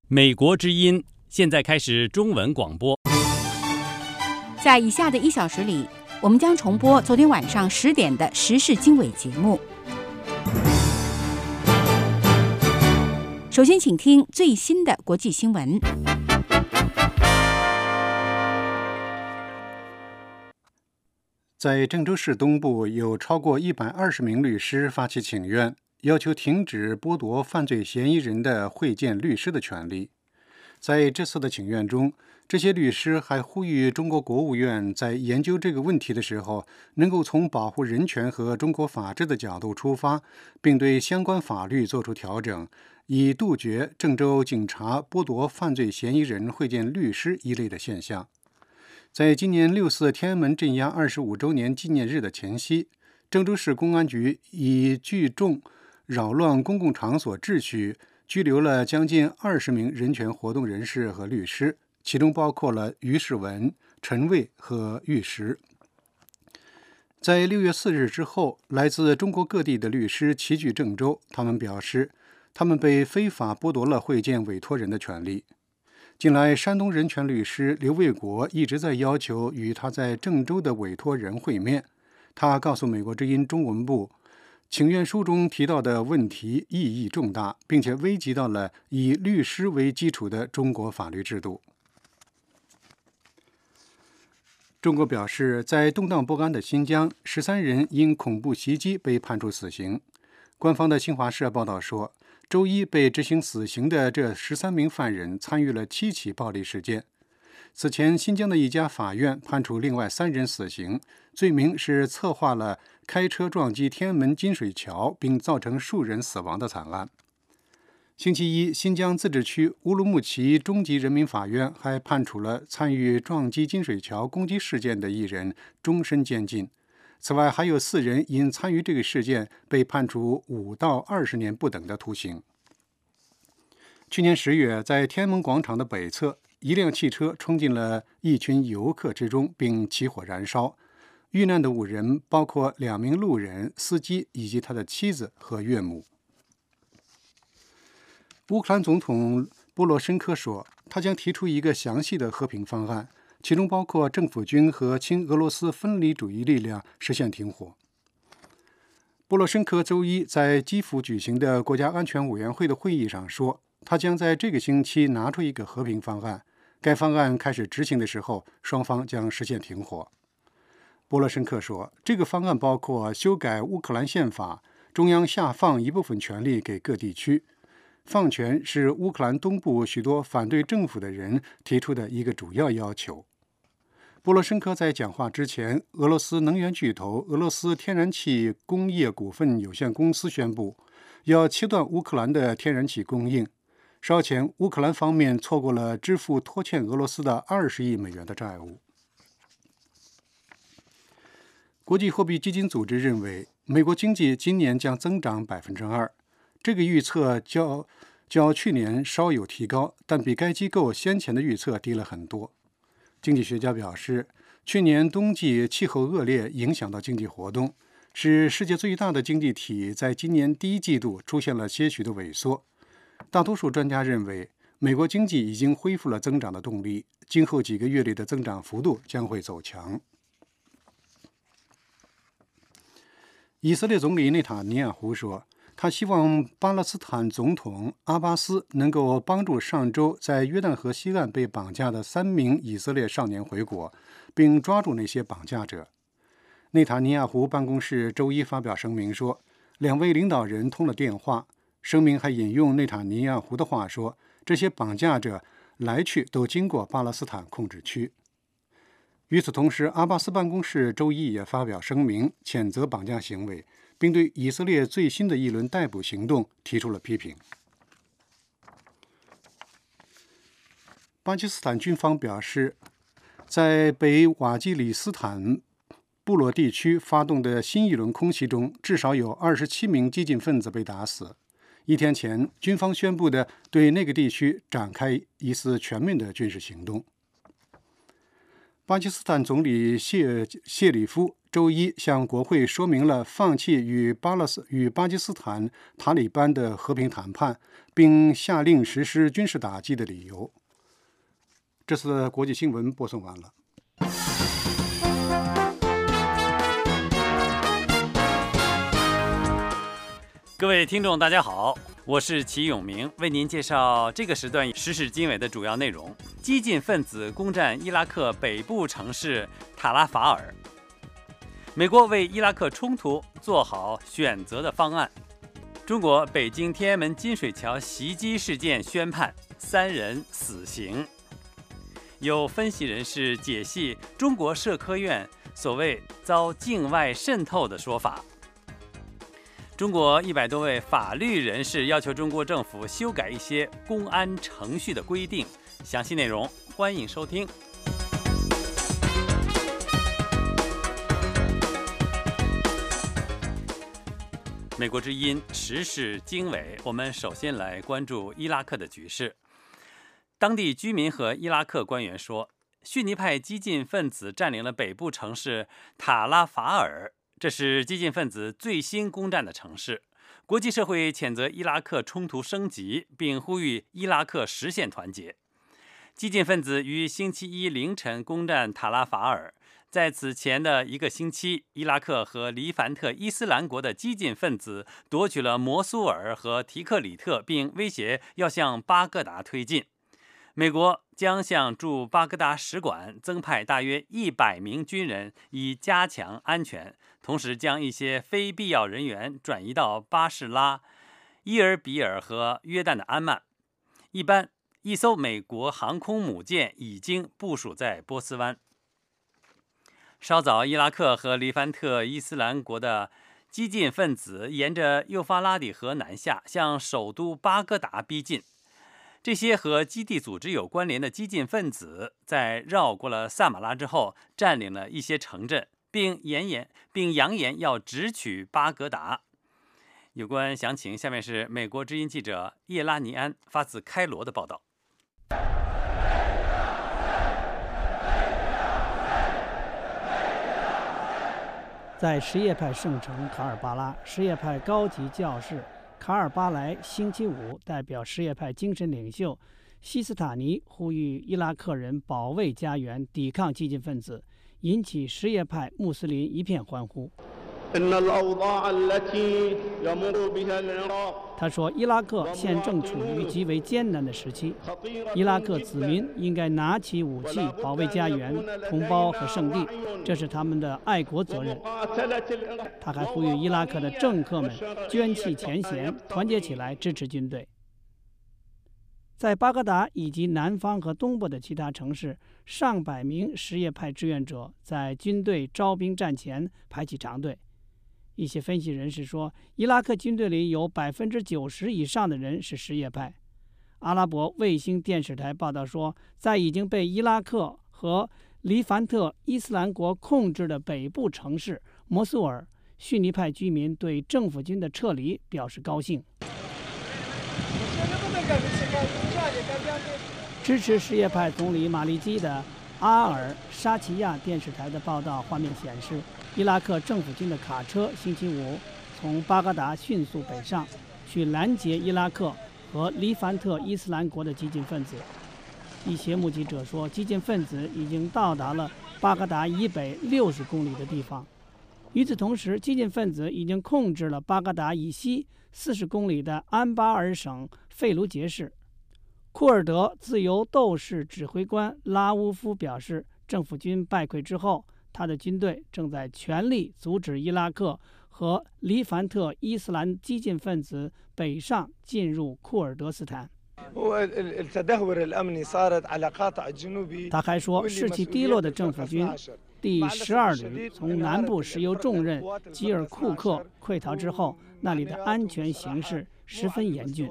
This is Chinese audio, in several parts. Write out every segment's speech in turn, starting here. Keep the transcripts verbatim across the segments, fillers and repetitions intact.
美国之音现在开始中文广播。 在以下的一小时里，我们将重播昨天晚上十点的时事经纬节目。首先，请听最新的国际新闻。 在郑州市东部，有超过一百二十名律师发起请愿，要求停止剥夺犯罪嫌疑人的会见律师的权利。在这次的请愿中，这些律师还呼吁中国国务院在研究这个问题的时候，能够从保护人权和中国法治的角度出发，并对相关法律做出调整，以杜绝郑州警察剥夺犯罪嫌疑人会见律师一类的现象。在今年六四天安门镇压二十五周年纪念日的前夕，郑州市公安局以聚众扰乱公共场所秩序，拘留了将近二十名人权活动人士和律师，其中包括了于世文、陈蔚和玉石。在六月四日之后，来自中国各地的律师齐聚郑州，他们表示，他们被非法剥夺了会见委托人的权利。近来，山东人权律师刘卫国一直在要求与他在郑州的委托人会面。他告诉美国之音中文部，请愿书中提到的问题意义重大，并且危及到了以律师为基础的中国法律制度。中国表示，在动荡不安的新疆，十三人因恐怖袭击被判处死刑。官方的新华社报道说，周一被执行死刑的这十三名犯人参与了七起暴力事件。此前，新疆的一家法院判处另外三人死刑，罪名是策划了开车撞击天安门金水桥并造成数人死亡的惨案。星期一，新疆自治区乌鲁木齐中级人民法院还判处了参与撞击金水桥攻击事件的一人终身监禁。此外，还有四人因参与这个事件被判处五到二十年不等的徒刑。去年十月，在天安门广场的北侧，一辆汽车冲进了一群游客之中，并起火燃烧。遇难的五人包括两名路人、司机以及他的妻子和岳母。乌克兰总统波罗申科说，他将提出一个详细的和平方案，其中包括政府军和亲俄罗斯分离主义力量实现停火。波罗申科周一在基辅举行的国家安全委员会的会议上说，他将在这个星期拿出一个和平方案，该方案开始执行的时候，双方将实现停火。波罗申科说，这个方案包括修改乌克兰宪法，中央下放一部分权力给各地区。放权是乌克兰东部许多反对政府的人提出的一个主要要求。波罗申科在讲话之前，俄罗斯能源巨头俄罗斯天然气工业股份有限公司宣布要切断乌克兰的天然气供应。稍前，乌克兰方面错过了支付拖欠俄罗斯的二十亿美元的债务。国际货币基金组织认为，美国经济今年将增长百分之二。这个预测较较去年稍有提高，但比该机构先前的预测低了很多。经济学家表示，去年冬季气候恶劣影响到经济活动，使世界最大的经济体在今年第一季度出现了些许的萎缩。大多数专家认为，美国经济已经恢复了增长的动力，今后几个月里的增长幅度将会走强。以色列总理内塔尼亚胡说，他希望巴勒斯坦总统阿巴斯能够帮助上周在约旦河西岸被绑架的三名以色列少年回国，并抓住那些绑架者。内塔尼亚胡办公室周一发表声明说，两位领导人通了电话。声明还引用内塔尼亚胡的话说，这些绑架者来去都经过巴勒斯坦控制区。与此同时，阿巴斯办公室周一也发表声明，谴责绑架行为，并对以色列最新的一轮逮捕行动提出了批评。巴基斯坦军方表示，在北瓦基里斯坦部落地区发动的新一轮空袭中，至少有二十七名激进分子被打死。一天前，军方宣布的对那个地区展开一次全面的军事行动。 巴基斯坦总理谢谢里夫周一向国会说明了放弃与巴勒斯与巴基斯坦塔利班的和平谈判，并下令实施军事打击的理由。这次的国际新闻播送完了。 各位听众，大家好，我是齐永明，为您介绍这个时段时事经纬的主要内容。激进分子攻占伊拉克北部城市塔拉法尔。美国为伊拉克冲突做好选择的方案。中国北京天安门金水桥袭击事件宣判，三人死刑。有分析人士解析中国社科院所谓遭境外渗透的说法。中国一百多位法律人士要求中国政府修改一些公安程序的规定，详细内容欢迎收听。美国之音时事经纬，我们首先来关注伊拉克的局势。当地居民和伊拉克官员说，逊尼派激进分子占领了北部城市塔拉法尔，这是激进分子最新攻占的城市。国际社会谴责伊拉克冲突升级，并呼吁伊拉克实现团结。激进分子于星期一凌晨攻占塔拉法尔。在此前的一个星期，伊拉克和黎凡特伊斯兰国的激进分子夺取了摩苏尔和提克里特，并威胁要向巴格达推进。美国将向驻巴格达使馆增派大约一百名军人，以加强安全，同时将一些非必要人员转移到巴士拉、伊尔比尔和约旦的安曼。一般，一艘美国航空母舰已经部署在波斯湾。稍早，伊拉克和黎凡特伊斯兰国的激进分子沿着幼发拉底河南下，向首都巴格达逼近。这些和基地组织有关联的激进分子在绕过了萨马拉之后，占领了一些城镇，并扬言并扬言要直取巴格达。有关详情，下面是美国之音记者叶拉尼安发自开罗的报道。 在什叶派圣城卡尔巴拉，什叶派高级教士卡尔巴莱星期五代表什叶派精神领袖西斯塔尼呼吁伊拉克人保卫家园，抵抗激进分子，引起什叶派穆斯林一片欢呼。他说，伊拉克现正处于极为艰难的时期，伊拉克子民应该拿起武器保卫家园、同胞和圣地，这是他们的爱国责任。他还呼吁伊拉克的政客们捐弃前嫌，团结起来支持军队。在巴格达以及南方和东部的其他城市，上百名什叶派志愿者在军队招兵站前排起长队。一些分析人士说，伊拉克军队里有百分之九十以上的人是什叶派。阿拉伯卫星电视台报道说，在已经被伊拉克和黎凡特伊斯兰国控制的北部城市摩苏尔，逊尼派居民对政府军的撤离表示高兴。支持什叶派总理马利基的阿尔沙奇亚电视台的报道画面显示，伊拉克政府军的卡车星期五从巴格达迅速北上，去拦截伊拉克和黎凡特伊斯兰国的激进分子。一些目击者说，激进分子已经到达了巴格达以北六十公里的地方。与此同时，激进分子已经控制了巴格达以西四十公里的安巴尔省费卢杰市。库尔德自由斗士指挥官拉乌夫表示，政府军败溃之后，他的军队正在全力阻止伊拉克和黎凡特伊斯兰激进分子北上进入库尔德斯坦。他还说，士气低落的政府军第十二旅从南部石油重镇吉尔库克溃逃之后，那里的安全形势十分严峻。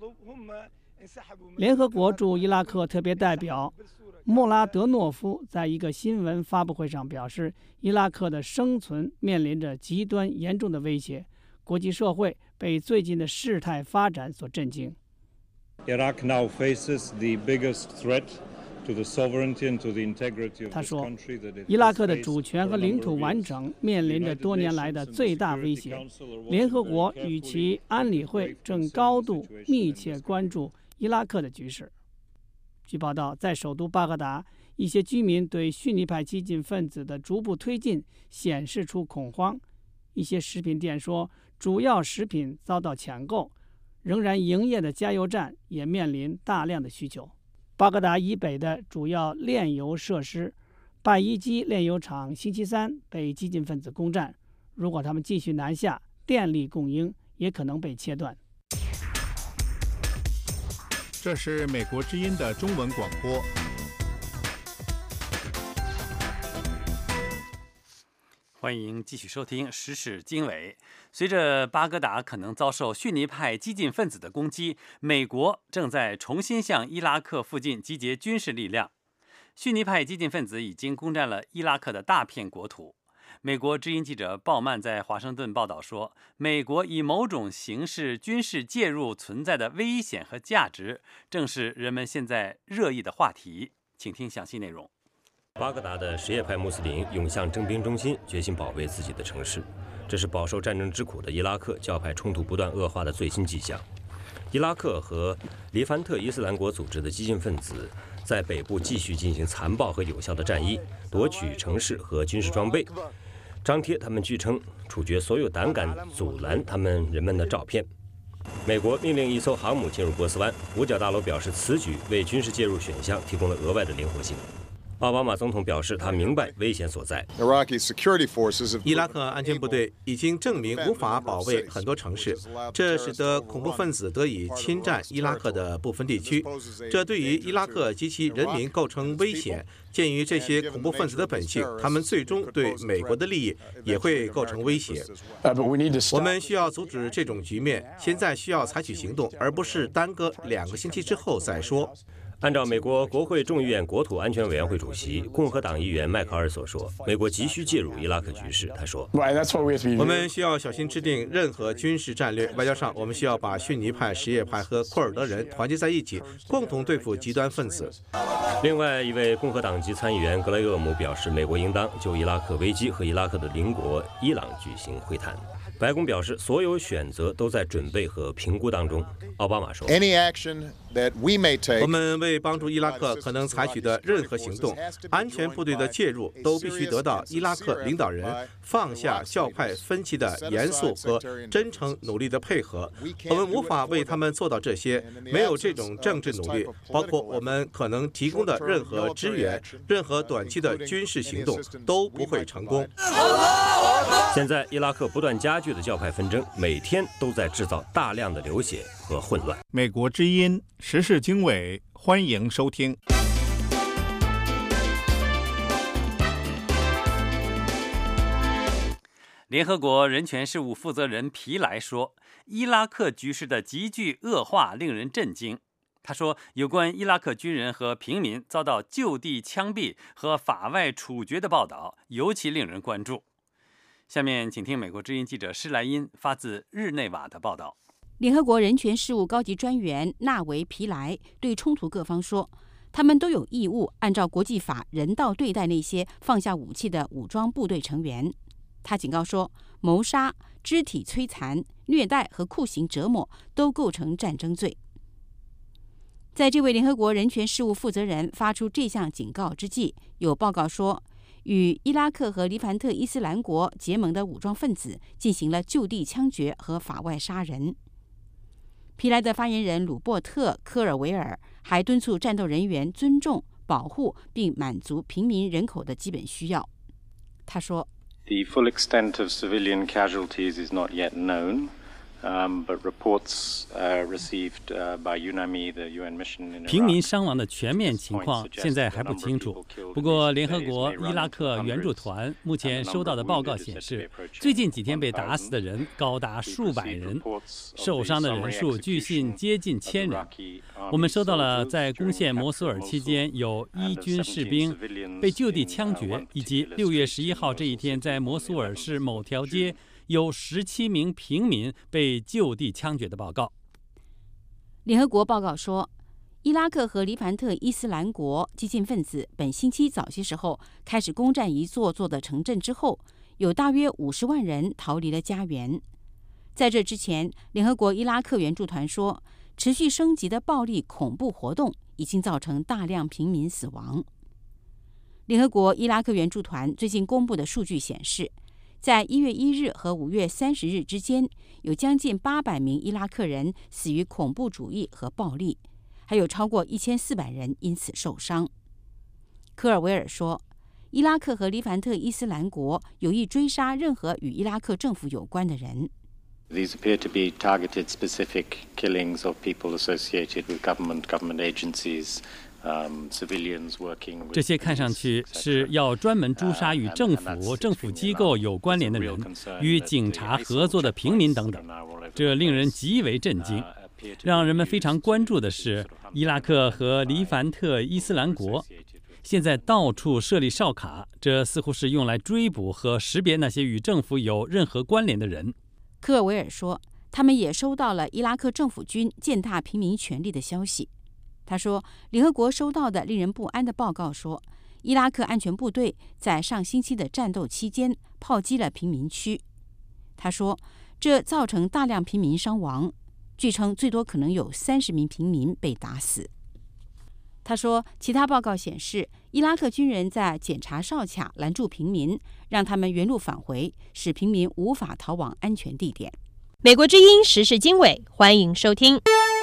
联合国驻伊拉克特别代表穆拉德诺夫在一个新闻发布会上表示，伊拉克的生存面临着极端严重的威胁，国际社会被最近的事态发展所震惊。 Iraq now faces the biggest threat 他说，伊拉克的主权和领土完整面临着多年来的最大威胁。联合国与其安理会正高度密切关注伊拉克的局势。据报道，在首都巴格达，一些居民对逊尼派激进分子的逐步推进显示出恐慌。一些食品店说，主要食品遭到抢购，仍然营业的加油站也面临大量的需求。巴格达以北的主要炼油设施拜伊基炼油厂星期三被激进分子攻占，如果他们继续南下，电力供应也可能被切断。 这是美国之音的中文广播。 欢迎继续收听时事经纬。随着巴格达可能遭受逊尼派激进分子的攻击，美国正在重新向伊拉克附近集结军事力量。逊尼派激进分子已经攻占了伊拉克的大片国土。美国之音记者鲍曼在华盛顿报道说，美国以某种形式军事介入存在的危险和价值，正是人们现在热议的话题。请听详细内容。 巴格达的什叶派穆斯林涌向征兵中心，决心保卫自己的城市。这是饱受战争之苦的伊拉克教派冲突不断恶化的最新迹象。伊拉克和黎凡特伊斯兰国组织的激进分子在北部继续进行残暴和有效的战役，夺取城市和军事装备，张贴他们据称处决所有胆敢阻拦他们人们的照片。美国命令一艘航母进入波斯湾，五角大楼表示此举为军事介入选项提供了额外的灵活性。奥巴马总统表示，他明白危险所在。 伊拉克安全部队已经证明无法保卫很多城市，这使得恐怖分子得以侵占伊拉克的部分地区，这对于伊拉克及其人民构成危险。鉴于这些恐怖分子的本性，他们最终对美国的利益也会构成威胁。我们需要阻止这种局面，现在需要采取行动，而不是耽搁两个星期之后再说。 按照美国国会众议院国土安全委员会主席共和党议员迈克尔所说，美国急需介入伊拉克局势。他说， 我们需要小心制定任何军事战略。外交上，我们需要把逊尼派、什叶派和库尔德人团结在一起，共同对付极端分子。 另外一位共和党籍参议员格雷厄姆表示，美国应当就伊拉克危机和伊拉克的邻国伊朗举行会谈。白宫表示，所有选择都在准备和评估当中。奥巴马说， 我们为帮助伊拉克可能采取的任何行动，安全部队的介入都必须得到伊拉克领导人放下教派分歧的严肃和真诚努力的配合。我们无法为他们做到这些，没有这种政治努力，包括我们可能提供的任何支援，任何短期的军事行动都不会成功。 现在伊拉克不断加剧的教派纷争，每天都在制造大量的流血和混乱。 美国之音时事经纬，欢迎收听。 联合国人权事务负责人皮莱说，伊拉克局势的急剧恶化令人震惊。他说，有关伊拉克军人和平民遭到就地枪毙和法外处决的报道尤其令人关注。下面请听美国之音记者施莱因发自日内瓦的报道。 联合国人权事务高级专员纳维皮莱对冲突各方说，他们都有义务按照国际法人道对待那些放下武器的武装部队成员。他警告说，谋杀、肢体摧残、虐待和酷刑折磨都构成战争罪。在这位联合国人权事务负责人发出这项警告之际，有报告说，与伊拉克和黎凡特伊斯兰国结盟的武装分子进行了就地枪决和法外杀人。皮莱的发言人鲁伯特·科尔维尔还敦促战斗人员尊重、保护并满足平民人口的基本需要。他说 ：“The full extent of civilian casualties is not yet known.” Um, but reports uh, received uh, by UNAMI, the U N mission in Iraq. 平民伤亡的全面情况现在还不清楚。不过，联合国伊拉克援助团目前收到的报告显示，最近几天被打死的人高达数百人，受伤的人数据信接近千人。我们收到了在攻陷摩苏尔期间有伊军士兵被就地枪决，以及六月十一号这一天在摩苏尔市某条街有十七名平民被就地枪决的报告。 联合国报告说， 伊拉克和黎凡特伊斯兰国激进分子本星期早些时候开始攻占一座座的城镇之后，有大约五十万人逃离了家园。在这之前，联合国伊拉克援助团说，持续升级的暴力恐怖活动已经造成大量平民死亡。联合国伊拉克援助团最近公布的数据显示，在一月一日和五月三十日之间，有将近八百名伊拉克人死于恐怖主义和暴力，还有超过一千四百人因此受伤。科尔维尔说，伊拉克和黎凡特伊斯兰国有意追杀任何与伊拉克政府有关的人。 These appear to be targeted specific killings of people associated with government, government agencies, um, civilians working with... 这些看上去是要专门诛杀与政府、政府机构有关联的人，与警察合作的平民等等。这令人极为震惊。让人们非常关注的是，伊拉克和黎凡特伊斯兰国现在到处设立哨卡，这似乎是用来追捕和识别那些与政府有任何关联的人。 科尔维尔说，他们也收到了伊拉克政府军践踏平民权利的消息。他说，联合国收到的令人不安的报告说，伊拉克安全部队在上星期的战斗期间炮击了平民区。他说，这造成大量平民伤亡，据称最多可能有三十名平民被打死。他说，其他报告显示，伊拉克军人在检查哨卡拦住平民，让他们原路返回，使平民无法逃往安全地点。 美国之音时事经纬，欢迎收听。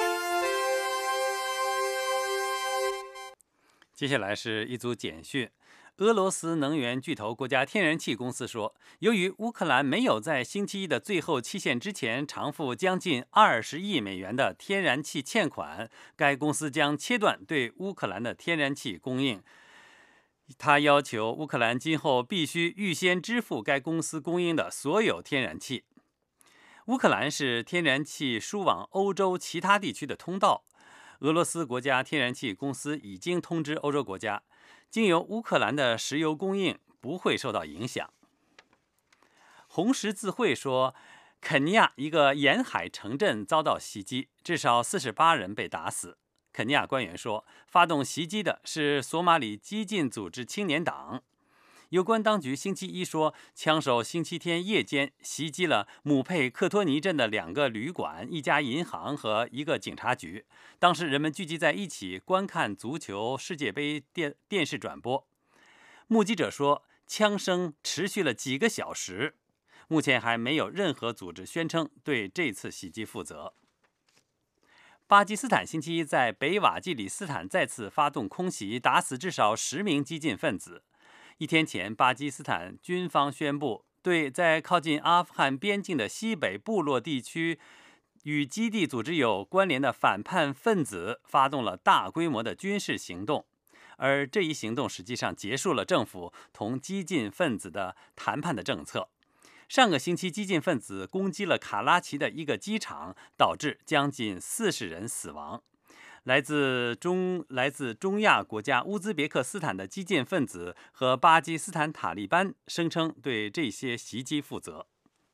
接下来是一组简讯。俄罗斯能源巨头国家天然气公司说，由于乌克兰没有在星期一的最后期限之前偿付将近二十亿美元的天然气欠款，该公司将切断对乌克兰的天然气供应。他要求乌克兰今后必须预先支付该公司供应的所有天然气。乌克兰是天然气输往欧洲其他地区的通道。俄罗斯国家天然气公司已经通知欧洲国家，经由乌克兰的石油供应不会受到影响。红十字会说，肯尼亚一个沿海城镇遭到袭击，至少四十八人被打死。肯尼亚官员说，发动袭击的是索马里激进组织青年党。有关当局星期一说，枪手星期天夜间袭击了姆佩克托尼镇的两个旅馆、一家银行和一个警察局。当时人们聚集在一起观看足球世界杯电电视转播。目击者说，枪声持续了几个小时。目前还没有任何组织宣称对这次袭击负责。巴基斯坦星期一在北瓦季里斯坦再次发动空袭，打死至少十名激进分子。一天前，巴基斯坦军方宣布对在靠近阿富汗边境的西北部落地区与基地组织有关联的反叛分子发动了大规模的军事行动，而这一行动实际上结束了政府同激进分子的谈判的政策。上个星期，激进分子攻击了卡拉奇的一个机场，导致将近四十人死亡。来自中来自中亚国家乌兹别克斯坦的激进分子和巴基斯坦塔利班声称对这些袭击负责。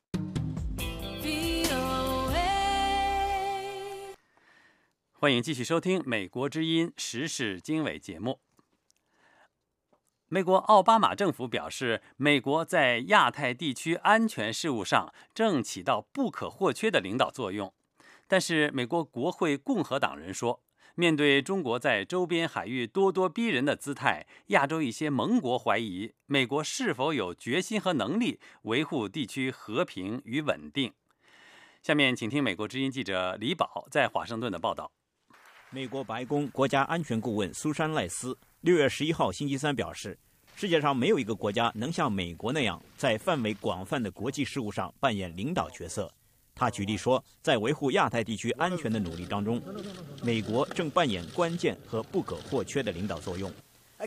欢迎继续收听美国之音时事经纬节目。美国奥巴马政府表示，美国在亚太地区安全事务上正起到不可或缺的领导作用。但是美国国会共和党人说，面对中国在周边海域咄咄逼人的姿态，亚洲一些盟国怀疑美国是否有决心和能力维护地区和平与稳定。下面请听美国之音记者李宝在华盛顿的报道。 美国白宫国家安全顾问苏珊·赖斯六月十一号星期三表示，世界上没有一个国家能像美国那样在范围广泛的国际事务上扮演领导角色。他举例说，在维护亚太地区安全的努力当中，美国正扮演关键和不可或缺的领导作用。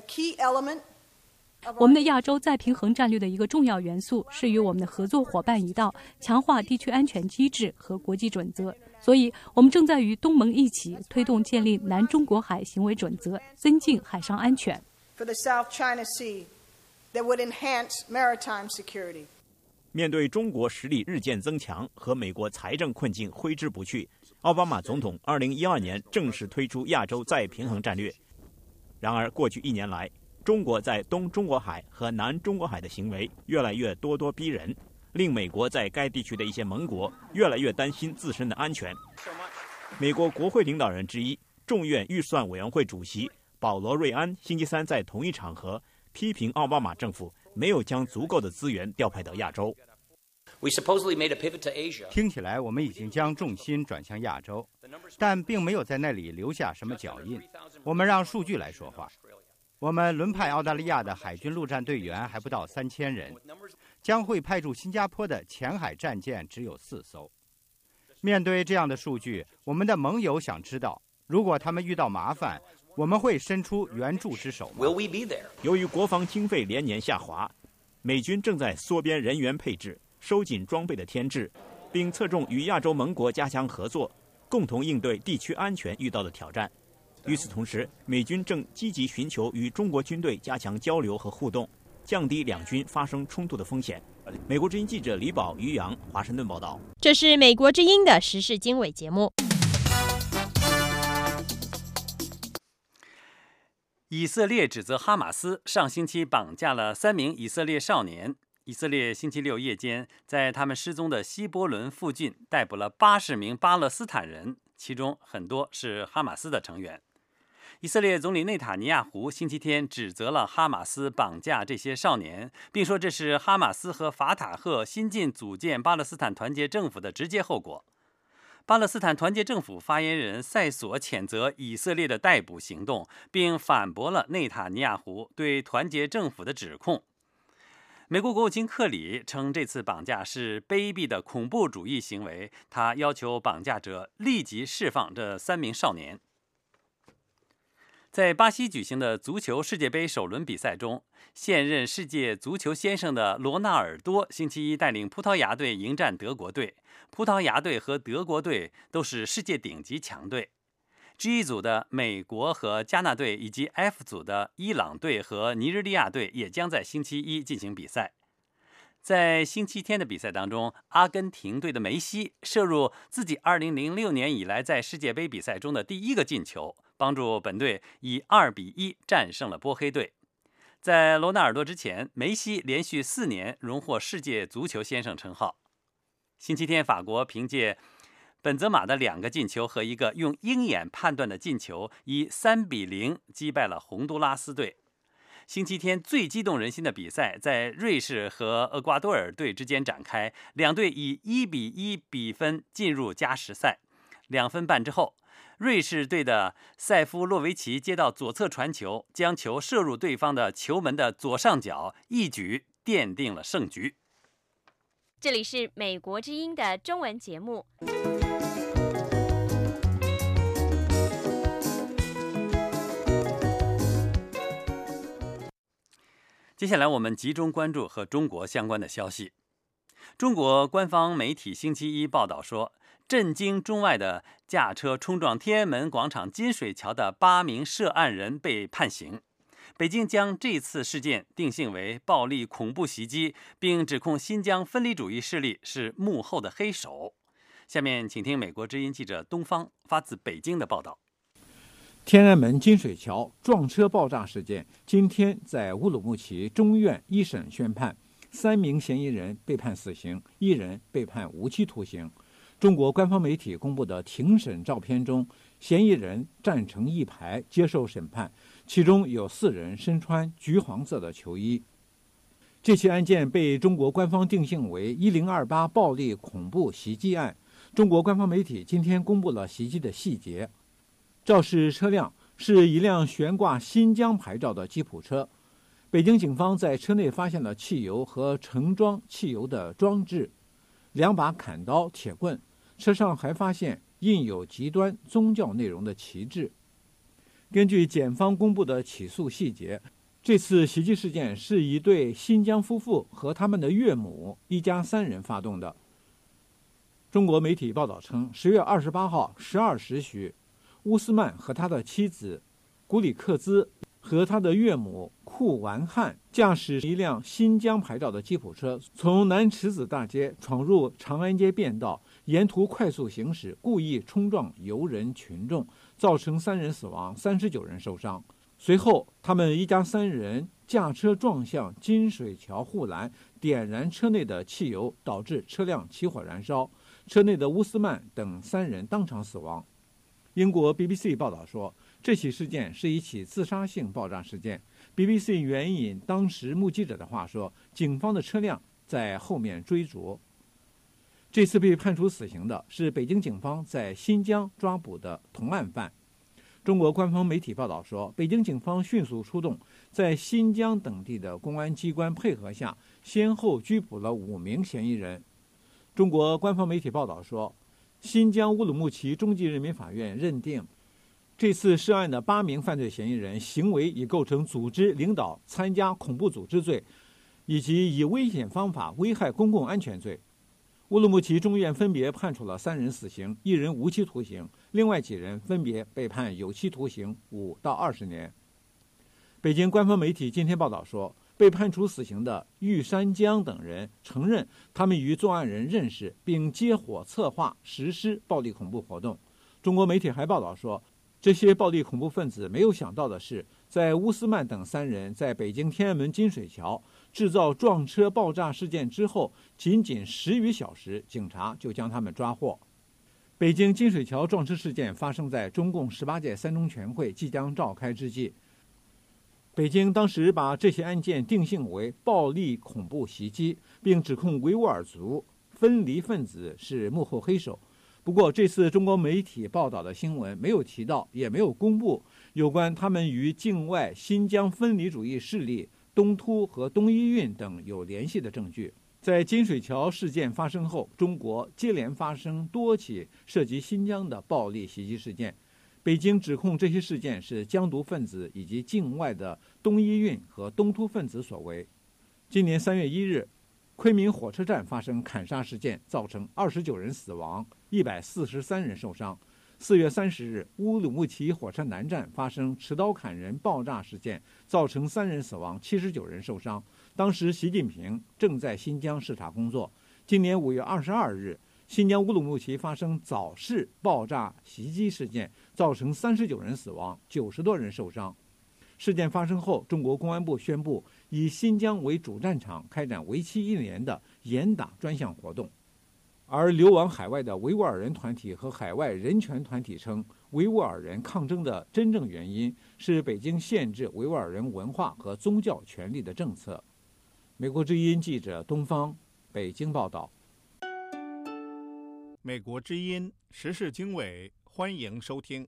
我们的亚洲再平衡战略的一个重要元素是与我们的合作伙伴一道强化地区安全机制和国际准则，所以我们正在与东盟一起推动建立南中国海行为准则，增进海上安全。 面对中国实力日渐增强和美国财政困境挥之不去， 奥巴马总统二零一二年正式推出亚洲再平衡战略。然而，过去一年来，中国在东中国海和南中国海的行为越来越咄咄逼人，令美国在该地区的一些盟国越来越担心自身的安全。美国国会领导人之一、众院预算委员会主席保罗·瑞安星期三在同一场合批评奥巴马政府没有将足够的资源调派到亚洲。 听起来我们已经将重心转向亚洲，但并没有在那里留下什么脚印。我们让数据来说话。我们轮派澳大利亚的海军陆战队员还不到三千人，将会派驻新加坡的前海战舰只有四艘。面对这样的数据，我们的盟友想知道，如果他们遇到麻烦，我们会伸出援助之手吗？ 由于国防经费连年下滑，美军正在缩编人员配置，收紧装备的添置，并侧重与亚洲盟国加强合作，共同应对地区安全遇到的挑战。与此同时，美军正积极寻求与中国军队加强交流和互动，降低两军发生冲突的风险。美国之音记者李宝、于洋，华盛顿报道。 这是美国之音的时事经纬节目。 以色列指责哈马斯上星期绑架了三名以色列少年。以色列星期六夜间在他们失踪的西波伦附近逮捕了八十名巴勒斯坦人，其中很多是哈马斯的成员。以色列总理内塔尼亚胡星期天指责了哈马斯绑架这些少年，并说这是哈马斯和法塔赫新近组建巴勒斯坦团结政府的直接后果。巴勒斯坦团结政府发言人塞索谴责以色列的逮捕行动，并反驳了内塔尼亚胡对团结政府的指控。美国国务卿克里称这次绑架是卑鄙的恐怖主义行为，他要求绑架者立即释放这三名少年。在巴西举行的足球世界杯首轮比赛中，现任世界足球先生的罗纳尔多星期一带领葡萄牙队迎战德国队。葡萄牙队和德国队都是世界顶级强队。G 组的美国和加纳队以及 F 组的伊朗队和尼日利亚队也将在星期一进行比赛。在星期天的比赛当中，阿根廷队的梅西射入自己二零零六年以来在世界杯比赛中的第一个进球，帮助本队以二比一战胜了波黑队。在罗纳尔多之前，梅西连续四年荣获世界足球先生称号。星期天，法国凭借本泽马的两个进球和一个用鹰眼判断的进球，以三比零击败了洪都拉斯队。星期天最激动人心的比赛在瑞士和厄瓜多尔队之间展开，两队以一比一比分进入加时赛。两分半之后，瑞士队的塞夫洛维奇接到左侧传球，将球射入对方的球门的左上角，一举奠定了胜局。 这里是美国之音的中文节目。 接下来我们集中关注和中国相关的消息。中国官方媒体星期一报道说，震惊中外的驾车冲撞天安门广场金水桥的八名涉案人被判刑。北京将这次事件定性为暴力恐怖袭击，并指控新疆分离主义势力是幕后的黑手。下面请听美国之音记者东方发自北京的报道。 天安门金水桥撞车爆炸事件今天在乌鲁木齐中院一审宣判，三名嫌疑人被判死刑，一人被判无期徒刑。中国官方媒体公布的庭审照片中，嫌疑人站成一排接受审判，其中有四人身穿橘黄色的球衣。这起案件被中国官方定性为一零二八暴力恐怖袭击案。中国官方媒体今天公布了袭击的细节。肇事车辆是一辆悬挂新疆牌照的吉普车。北京警方在车内发现了汽油和盛装汽油的装置，两把砍刀、铁棍，车上还发现印有极端宗教内容的旗帜。根据检方公布的起诉细节，这次袭击事件是一对新疆夫妇和他们的岳母一家三人发动的。中国媒体报道称，十月二十八号十二时许，乌斯曼和他的妻子古里克兹和他的岳母库完汉驾驶一辆新疆牌照的吉普车，从南池子大街闯入长安街便道， 沿途快速行驶，故意冲撞游人群众，造成三人死亡，三十九人受伤。随后，他们一家三人驾车撞向金水桥护栏，点燃车内的汽油，导致车辆起火燃烧。车内的乌斯曼等三人当场死亡。英国 B B C 报道说，这起事件是一起自杀性爆炸事件。B B C 援引当时目击者的话说，警方的车辆在后面追逐。这次被判处死刑的是北京警方在新疆抓捕的同案犯。中国官方媒体报道说，北京警方迅速出动，在新疆等地的公安机关配合下，先后拘捕了五名嫌疑人。中国官方媒体报道说，新疆乌鲁木齐中级人民法院认定，这次涉案的八名犯罪嫌疑人行为已构成组织领导参加恐怖组织罪，以及以危险方法危害公共安全罪。乌鲁木齐中院分别判处了三人死刑，一人无期徒刑，另外几人分别被判有期徒刑五到二十年。北京官方媒体今天报道说，被判处死刑的玉山江等人承认，他们与作案人认识，并接伙策划实施暴力恐怖活动。中国媒体还报道说，这些暴力恐怖分子没有想到的是，在乌斯曼等三人在北京天安门金水桥制造撞车爆炸事件之后，仅仅十余小时，警察就将他们抓获。北京金水桥撞车事件发生在中共十八届三中全会即将召开之际。北京当时把这些案件定性为暴力恐怖袭击，并指控维吾尔族分离分子是幕后黑手。不过，这次中国媒体报道的新闻没有提到，也没有公布有关他们与境外新疆分离主义势力东突和东伊运等有联系的证据。在金水桥事件发生后，中国接连发生多起涉及新疆的暴力袭击事件。北京指控这些事件是疆独分子以及境外的东伊运和东突分子所为。今年三月一日，昆明火车站发生砍杀事件，造成二十九人死亡，一百四十三人受伤。四月三十日，乌鲁木齐火车南站发生持刀砍人爆炸事件，造成三人死亡，七十九人受伤。当时习近平正在新疆视察工作。今年五月二十二日，新疆乌鲁木齐发生早市爆炸袭击事件，造成三十九人死亡，九十多人受伤。事件发生后，中国公安部宣布以新疆为主战场，开展为期一年的严打专项活动。而流亡海外的维吾尔人团体和海外人权团体称，维吾尔人抗争的真正原因是北京限制维吾尔人文化和宗教权利的政策。美国之音记者东方北京报道。 美国之音时事经纬，欢迎收听。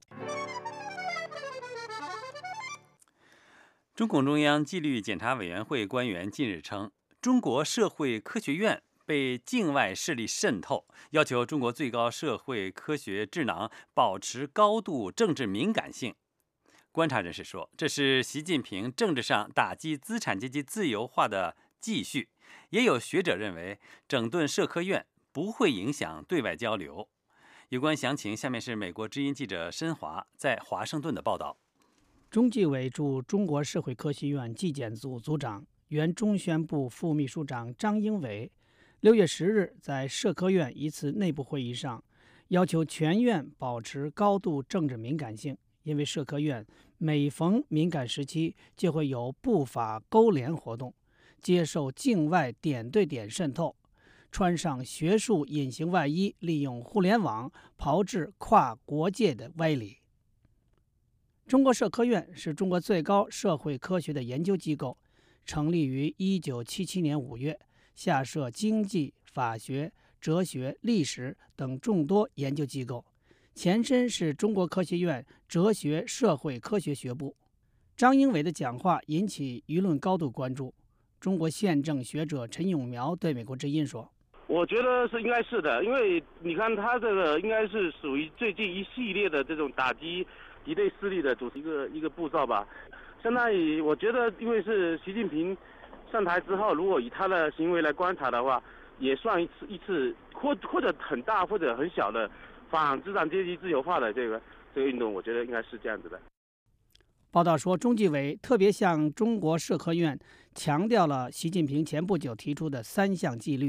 中共中央纪律检查委员会官员近日称，中国社会科学院被境外势力渗透，要求中国最高社会科学智囊保持高度政治敏感性。观察人士说，这是习近平政治上打击资产阶级自由化的继续。也有学者认为，整顿社科院不会影响对外交流。有关详情，下面是美国之音记者申华在华盛顿的报道。 中纪委驻中国社会科学院纪检组组长、原中宣部副秘书长张英伟六月十日在社科院一次内部会议上，要求全院保持高度政治敏感性，因为社科院每逢敏感时期就会有不法勾连活动，接受境外点对点渗透，穿上学术隐形外衣，利用互联网炮制跨国界的歪理。中国社科院是中国最高社会科学的研究机构，成立于一九七七年五月，下设经济、法学、哲学、历史等众多研究机构，前身是中国科学院哲学社会科学学部。张英伟的讲话引起舆论高度关注。中国宪政学者陈永苗对美国之音说， 我觉得是应该是的，因为你看他这个应该是属于最近一系列的这种打击敌对势力的主一个一个步骤吧。相当于我觉得，因为是习近平上台之后，如果以他的行为来观察的话，也算一次一次或或者很大或者很小的反资产阶级自由化的这个这个运动，我觉得应该是这样子的。 报道说，中纪委特别向中国社科院强调了习近平前不久提出的三项纪律，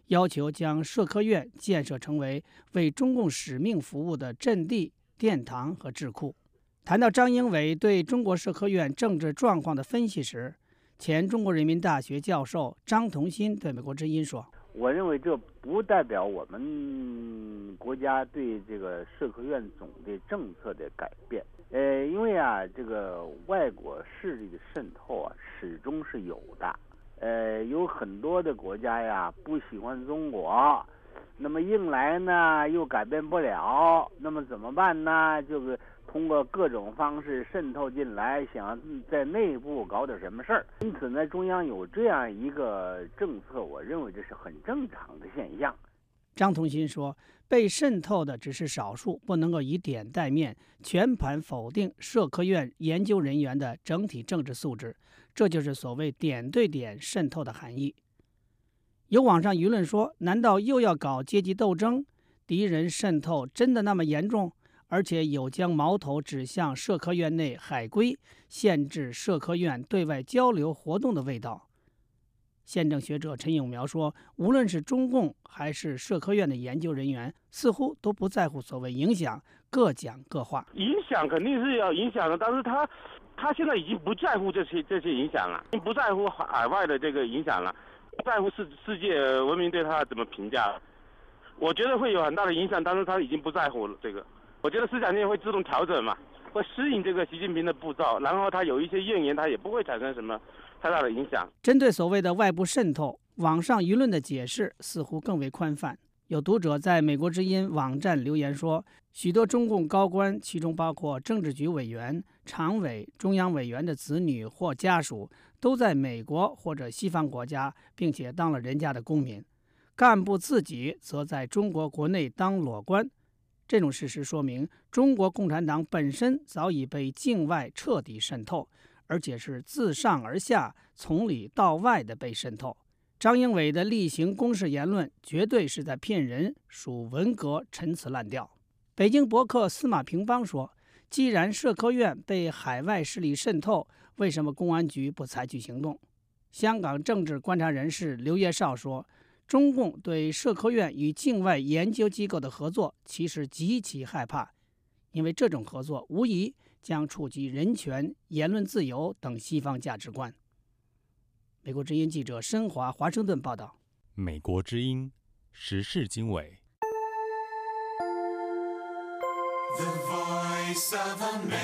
要求将社科院建设成为为中共使命服务的阵地、殿堂和智库。谈到张英伟对中国社科院政治状况的分析时，前中国人民大学教授张同新对美国之音说：“ 我认为这不代表我们国家对这个社科院总的政策的改变。呃，因为啊，这个外国势力的渗透啊，始终是有的。呃，有很多的国家呀不喜欢中国，那么硬来呢又改变不了，那么怎么办呢？就是通过各种方式渗透进来，想在内部搞点什么事儿。因此呢，中央有这样一个政策，我认为这是很正常的现象。” 张同新说，被渗透的只是少数，不能够以点带面，全盘否定社科院研究人员的整体政治素质，这就是所谓点对点渗透的含义。有网上舆论说，难道又要搞阶级斗争？敌人渗透真的那么严重？而且有将矛头指向社科院内海归，限制社科院对外交流活动的味道。宪政学者陈永苗说，无论是中共还是社科院的研究人员，似乎都不在乎所谓影响，各讲各话。 影响肯定是要影响的，但是他他现在已经不在乎这些这些影响了，不在乎海外的这个影响了，不在乎世世界文明对他怎么评价了。我觉得会有很大的影响，但是他已经不在乎了这个。我觉得思想界会自动调整嘛，会适应这个习近平的步骤，然后他有一些怨言，他也不会产生什么太大的影响。 针对所谓的外部渗透，网上舆论的解释似乎更为宽泛。有读者在美国之音网站留言说，许多中共高官，其中包括政治局委员、常委、中央委员的子女或家属，都在美国或者西方国家，并且当了人家的公民。干部自己则在中国国内当裸官。这种事实说明，中国共产党本身早已被境外彻底渗透，而且是自上而下、从里到外的被渗透。张英伟的例行公事言论绝对是在骗人，属文革陈词滥调。北京博客司马平邦说，既然社科院被海外势力渗透，为什么公安局不采取行动？香港政治观察人士刘业绍说，中共对社科院与境外研究机构的合作其实极其害怕，因为这种合作无疑将触及人权、言论自由等西方价值观。美国之音记者申华华盛顿报道。 美国之音时事经纬。 The Voice of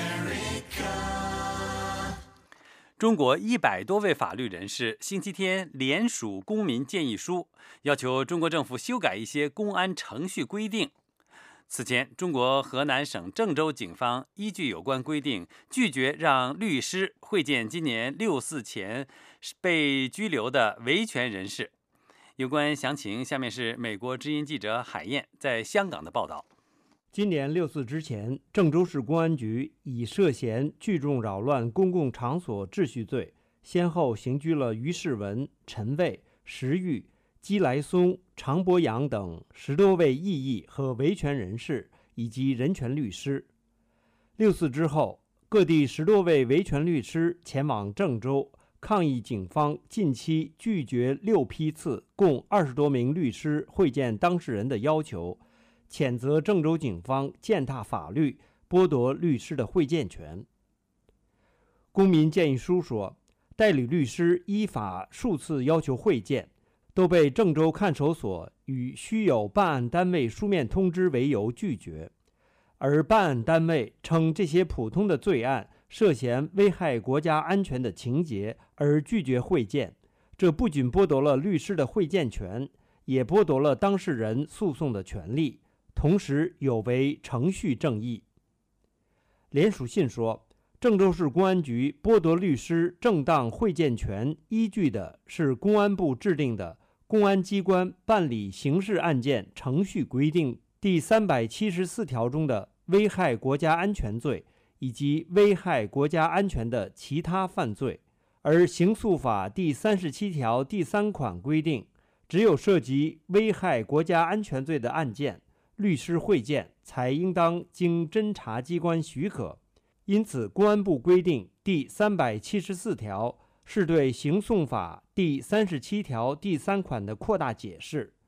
America。 中国一百多位法律人士星期天联署公民建议书，要求中国政府修改一些公安程序规定。此前，中国河南省郑州警方依据有关规定，拒绝让律师会见今年六四前被拘留的维权人士。有关详情，下面是美国之音记者海燕在香港的报道。 今年六四之前，郑州市公安局以涉嫌聚众扰乱公共场所秩序罪，先后刑拘了于世文、陈卫、石玉、姬来松、常博洋等十多位异议和维权人士以及人权律师。六四之后，各地十多位维权律师前往郑州抗议警方近期拒绝六批次共二十多名律师会见当事人的要求，谴责郑州警方践踏法律，剥夺律师的会见权。公民建议书说，代理律师依法数次要求会见，都被郑州看守所以须有办案单位书面通知为由拒绝，而办案单位称这些普通的罪案涉嫌危害国家安全的情节而拒绝会见，这不仅剥夺了律师的会见权，也剥夺了当事人诉讼的权利，同时有违程序正义。联署信说，郑州市公安局剥夺律师正当会见权依据的是公安部制定的《公安机关办理刑事案件程序规定》第三百七十四条中的危害国家安全罪以及危害国家安全的其他犯罪，而刑诉法第三十七条第三款规定，只有涉及危害国家安全罪的案件，律师会见才应当经侦查机关许可。因此，公安部规定第三百七十四条是对刑诉法第三十七条第三款的扩大解释，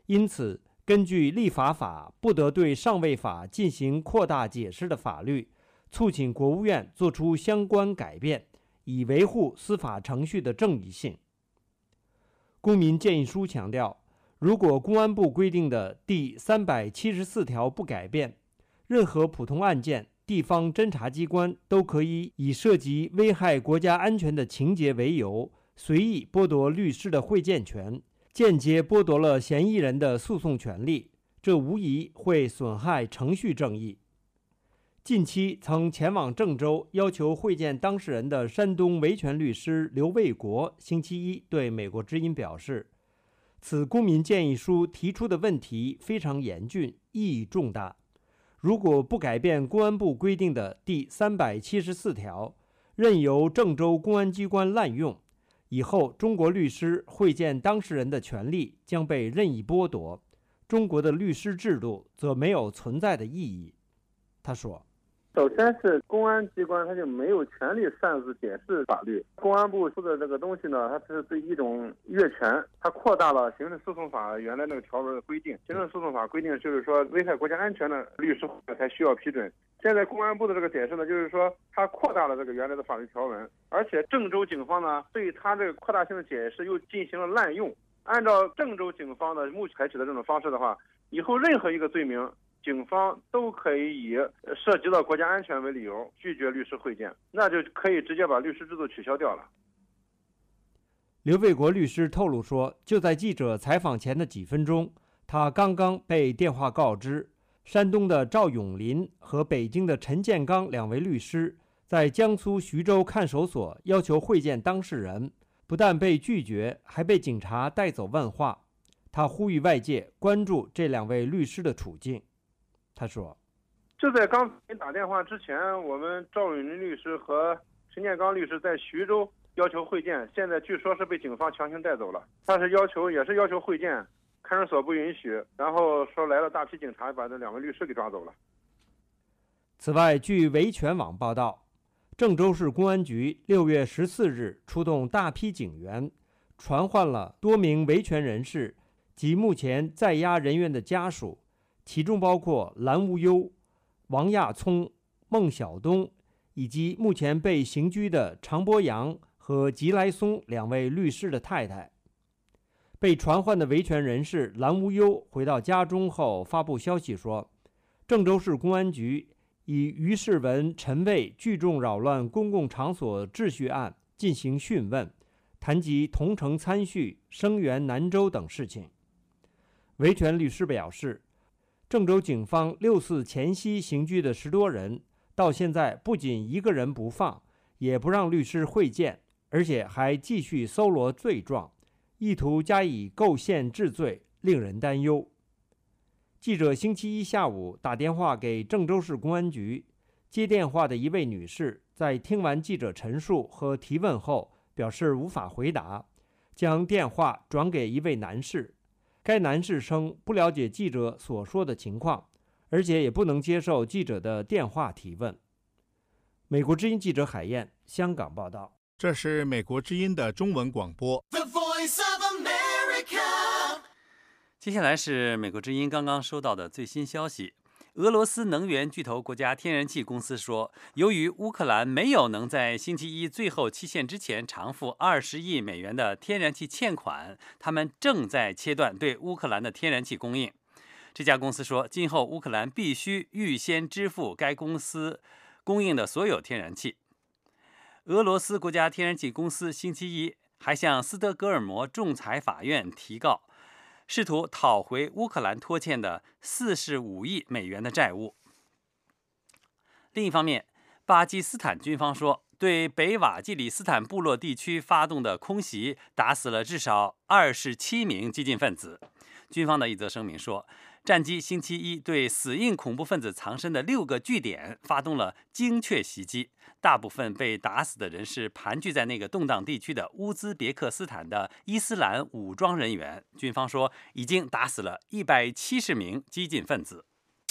因此根据立法法不得对上位法进行扩大解释的法律，促请国务院做出相关改变，以维护司法程序的正义性。公民建议书强调，如果公安部规定的第三百七十四条不改变，任何普通案件，地方侦查机关都可以以涉及危害国家安全的情节为由，随意剥夺律师的会见权，间接剥夺了嫌疑人的诉讼权利，这无疑会损害程序正义。近期曾前往郑州要求会见当事人的山东维权律师刘卫国，星期一对美国之音表示，此公民建议书提出的问题非常严峻，意义重大。如果不改变公安部规定的第三百七十四条，任由郑州公安机关滥用，以后中国律师会见当事人的权利将被任意剥夺，中国的律师制度则没有存在的意义。他说， 首先是公安机关，他就没有权利擅自解释法律。公安部出的这个东西呢，它是对一种越权，它扩大了刑事诉讼法原来那个条文的规定。行政诉讼法规定就是说，危害国家安全的律师才需要批准。现在公安部的这个解释呢，就是说它扩大了这个原来的法律条文，而且郑州警方呢，对它这个扩大性的解释又进行了滥用。按照郑州警方的目前采取的这种方式的话，以后任何一个罪名，警方都可以以涉及到国家安全为理由拒绝律师会见，那就可以直接把律师制度取消掉了。 刘卫国律师透露说，就在记者采访前的几分钟，他刚刚被电话告知，山东的赵永林和北京的陈建刚两位律师在江苏徐州看守所要求会见当事人，不但被拒绝，还被警察带走问话。他呼吁外界关注这两位律师的处境。他说， 就在刚才打电话之前，我们赵永林律师和陈建刚律师在徐州要求会见，现在据说是被警方强行带走了。他是要求也是要求会见，看守所不允许，然后说来了大批警察把这两位律师给抓走了。 此外，据维权网报道，郑州市公安局六月十四日出动大批警员，传唤了多名维权人士及目前在押人员的家属，其中包括蓝无忧、王亚聪、孟晓东，以及目前被刑拘的常博阳和吉来松两位律师的太太。被传唤的维权人士蓝无忧回到家中后发布消息说，郑州市公安局以于世文、陈卫聚众扰乱公共场所秩序案进行讯问，谈及同城参叙、声援南州等事情。维权律师表示，郑州警方六四前夕刑拘的十多人，到现在不仅一个人不放，也不让律师会见，而且还继续搜罗罪状，意图加以构陷治罪，令人担忧。记者星期一下午打电话给郑州市公安局，接电话的一位女士在听完记者陈述和提问后表示无法回答，将电话转给一位男士。该男士称不了解记者所说的情况，而且也不能接受记者的电话提问。美国之音记者海燕，香港报道。 这是美国之音的中文广播。 The Voice of America。 接下来是美国之音刚刚收到的最新消息。俄罗斯能源巨头国家天然气公司说，由于乌克兰没有能在星期一最后期限之前偿付二十亿美元的天然气欠款，他们正在切断对乌克兰的天然气供应。这家公司说，今后乌克兰必须预先支付该公司供应的所有天然气。俄罗斯国家天然气公司星期一还向斯德哥尔摩仲裁法院提告，试图讨回乌克兰拖欠的四十五亿美元的债务。另一方面，巴基斯坦军方说，对北瓦季里斯坦部落地区发动的空袭打死了至少二十七名激进分子。军方的一则声明说，战机星期一对死印恐怖分子藏身的六个据点发动了精确袭击，大部分被打死的人是盘踞在那个动荡地区的乌兹别克斯坦的伊斯兰武装人员。军方说，已经打死了一百七十名激进分子。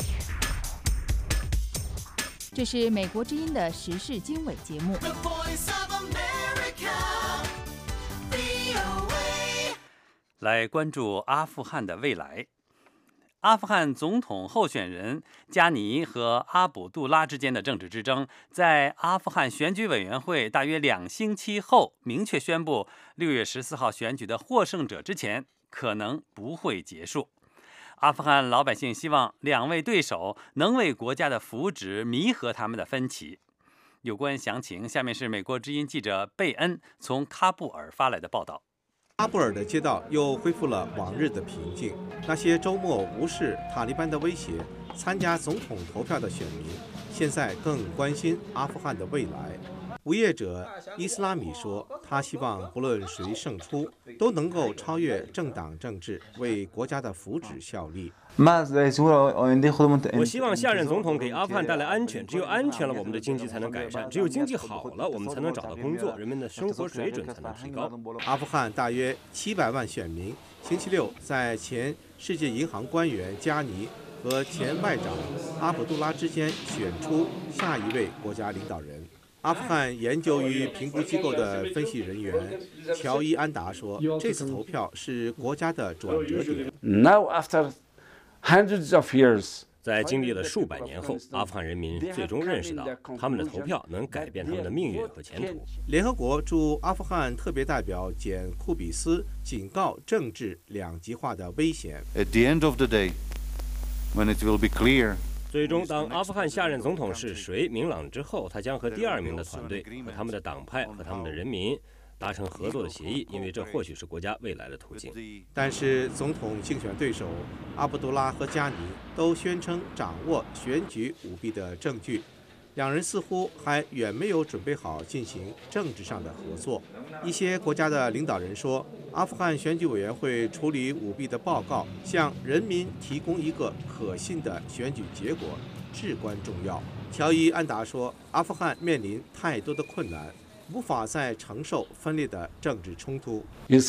这是美国之音的时事经纬节目。 来关注阿富汗的未来。阿富汗总统候选人加尼和阿卜杜拉之间的政治之争，在阿富汗选举委员会大约两星期后明确宣布六月十四号选举的获胜者之前，可能不会结束。阿富汗老百姓希望两位对手能为国家的福祉弥合他们的分歧。有关详情，下面是美国之音记者贝恩从喀布尔发来的报道。 喀布尔的街道又恢复了往日的平静。那些周末无视塔利班的威胁参加总统投票的选民，现在更关心阿富汗的未来。无业者伊斯拉米说，他希望不论谁胜出，都能够超越政党政治，为国家的福祉效力。 我希望下任总统给阿富汗带来安全，只有安全了，我们的经济才能改善；只有经济好了，我们才能找到工作，人们的生活水准才能提高。 阿富汗大约七百万选民星期六在前世界银行官员加尼和前外长阿卜杜拉之间选出下一位国家领导人。阿富汗研究与评估机构的分析人员乔伊安达说，这次投票是国家的转折点。 在经历了数百年后，阿富汗人民最终认识到，他们的投票能改变他们的命运和前途。 联合国驻阿富汗特别代表简库比斯警告政治两极化的危险。 At the end of the day, when it will be clear. 最终，当阿富汗下任总统是谁明朗之后，他将和第二名的团队、和他们的党派和他们的人民达成合作的协议，因为这或许是国家未来的途径。 但是，总统竞选对手阿卜杜拉和加尼都宣称掌握选举舞弊的证据，两人似乎还远没有准备好进行政治上的合作。一些国家的领导人说，阿富汗选举委员会处理舞弊的报告向人民提供一个可信的选举结果至关重要。乔伊安达说，阿富汗面临太多的困难，无法再承受分裂的政治冲突。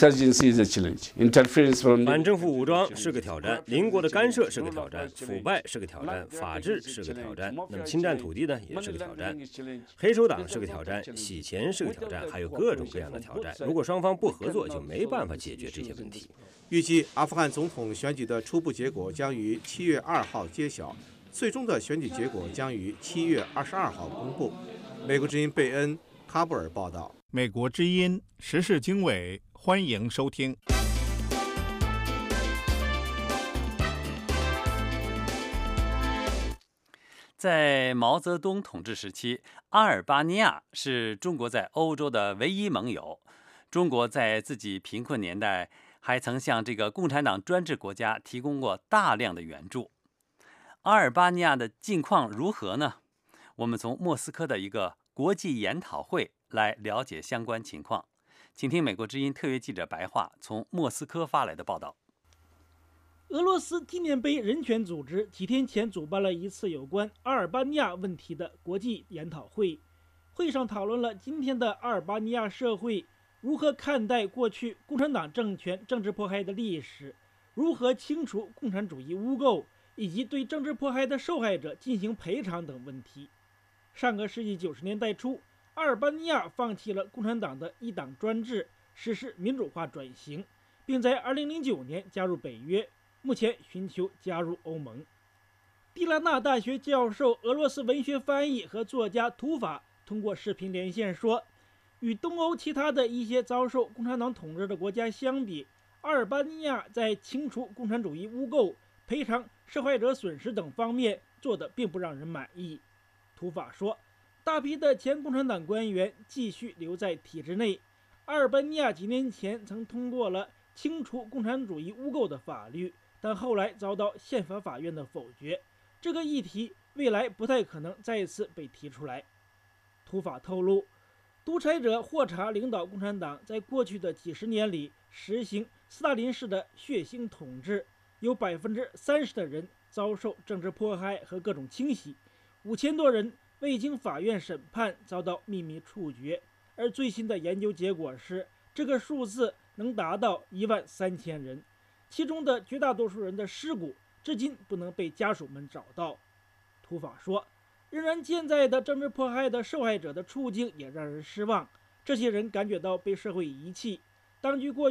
反政府武装是个挑战，邻国的干涉是个挑战，腐败是个挑战，法治是个挑战，那么侵占土地呢也是个挑战，黑手党是个挑战，洗钱是个挑战，还有各种各样的挑战。如果双方不合作，就没办法解决这些问题。 预计阿富汗总统选举的初步结果将于七月二号揭晓，最终的选举结果将于七月二十二号公布。美国之音贝恩喀布尔报道。 美国之音时事经纬，欢迎收听。 在毛泽东统治时期，阿尔巴尼亚是中国在欧洲的唯一盟友。中国在自己贫困年代，还曾向这个共产党专制国家提供过大量的援助。阿尔巴尼亚的境况如何呢？我们从莫斯科的一个国际研讨会来了解相关情况，请听美国之音特约记者白桦从莫斯科发来的报道。 俄罗斯纪念碑人权组织几天前主办了一次有关阿尔巴尼亚问题的国际研讨会，会上讨论了今天的阿尔巴尼亚社会如何看待过去共产党政权政治迫害的历史，如何清除共产主义污垢，以及对政治迫害的受害者进行赔偿等问题。上个世纪九十年代初，阿尔巴尼亚放弃了共产党的一党专制，实施民主化转型，并在二零零九年加入北约，目前寻求加入欧盟。蒂拉纳大学教授、俄罗斯文学翻译和作家图法通过视频连线说，与东欧其他的一些遭受共产党统治的国家相比，阿尔巴尼亚在清除共产主义污垢、赔偿受害者损失等方面做得并不让人满意。图法说，大批的前共产党官员继续留在体制内。阿尔巴尼亚几年前曾通过了清除共产主义污垢的法律，但后来遭到宪法法院的否决。这个议题未来不太可能再次被提出来。图法透露，独裁者霍查领导共产党在过去的几十年里实行斯大林式的血腥统治，有百分之三十的人遭受政治迫害和各种清洗，五千多人未经法院审判遭到秘密处决，而最新的研究结果是，这个数字能达到一万三千人，其中的绝大多数人的尸骨至今不能被家属们找到。图法说，仍然健在的政治迫害的受害者的处境也让人失望，这些人感觉到被社会遗弃。当局过去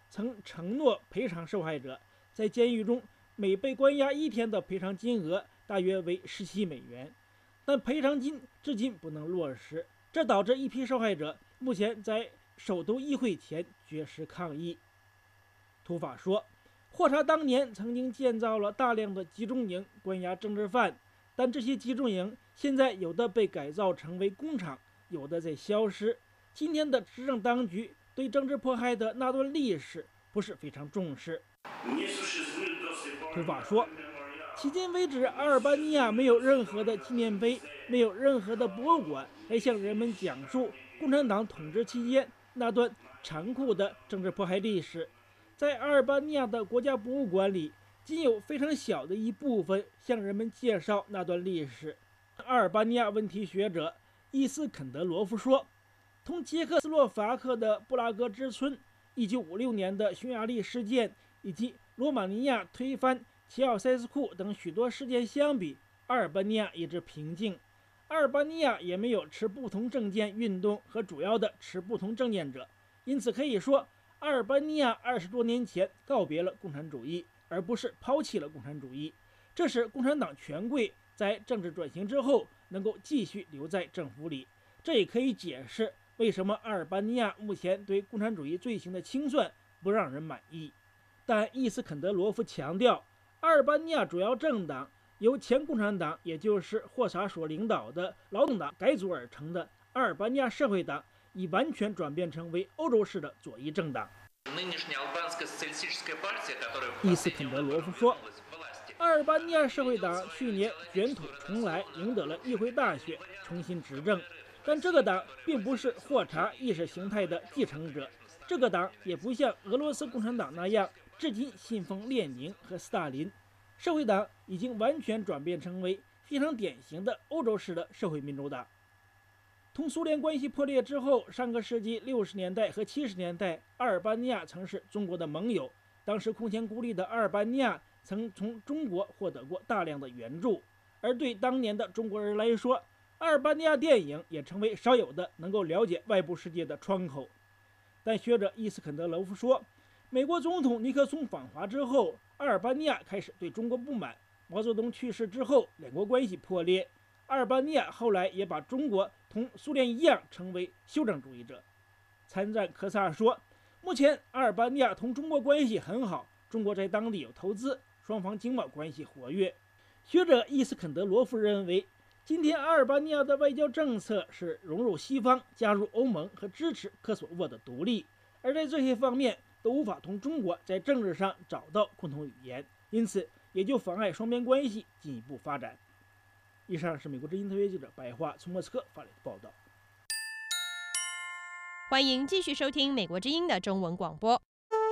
曾承诺赔偿受害者，在监狱中每被关押一天的赔偿金额大约为十七美元，但赔偿金至今不能落实，这导致一批受害者目前在首都议会前绝食抗议。图法说，霍查当年曾经建造了大量的集中营关押政治犯，但这些集中营现在有的被改造成为工厂，有的在消失。今天的执政当局对政治迫害的那段历史不是非常重视。图法说，迄今为止，阿尔巴尼亚没有任何的纪念碑，没有任何的博物馆来向人们讲述共产党统治期间那段残酷的政治迫害历史。在阿尔巴尼亚的国家博物馆里，仅有非常小的一部分向人们介绍那段历史。阿尔巴尼亚问题学者伊斯肯德罗夫说，同捷克斯洛伐克的布拉格之春、一九五六年的匈牙利事件以及罗马尼亚推翻齐奥塞斯库等许多事件相比，阿尔巴尼亚一直平静。阿尔巴尼亚也没有持不同政见运动和主要的持不同政见者，因此可以说，阿尔巴尼亚二十多年前告别了共产主义，而不是抛弃了共产主义。这使共产党权贵在政治转型之后能够继续留在政府里。这也可以解释为什么阿尔巴尼亚目前对共产主义罪行的清算不让人满意。但伊斯肯德罗夫强调，阿尔巴尼亚主要政党由前共产党，也就是霍查所领导的劳动党改组而成的阿尔巴尼亚社会党，已完全转变成为欧洲式的左翼政党。伊斯肯德罗夫说，阿尔巴尼亚社会党去年卷土重来，赢得了议会大选，重新执政。但这个党并不是霍查意识形态的继承者，这个党也不像俄罗斯共产党那样至今信奉列宁和斯大林。社会党已经完全转变成为非常典型的欧洲式的社会民主党。同苏联关系破裂之后，上个世纪六十年代和七十年代，阿尔巴尼亚曾是中国的盟友。当时空前孤立的阿尔巴尼亚曾从中国获得过大量的援助，而对当年的中国人来说，阿尔巴尼亚电影也成为少有的能够了解外部世界的窗口。但学者伊斯肯德罗夫说，美国总统尼克松访华之后，阿尔巴尼亚开始对中国不满。毛泽东去世之后，两国关系破裂。阿尔巴尼亚后来也把中国同苏联一样成为修正主义者。参赞科萨说，目前阿尔巴尼亚同中国关系很好，中国在当地有投资，双方经贸关系活跃。学者伊斯肯德罗夫认为，今天阿尔巴尼亚的外交政策是融入西方、加入欧盟和支持科索沃的独立，而在这些方面都无法同中国在政治上找到共同语言，因此也就妨碍双边关系进一步发展。以上是美国之音特约记者白桦从莫斯科发来的报道。 欢迎继续收听美国之音的中文广播。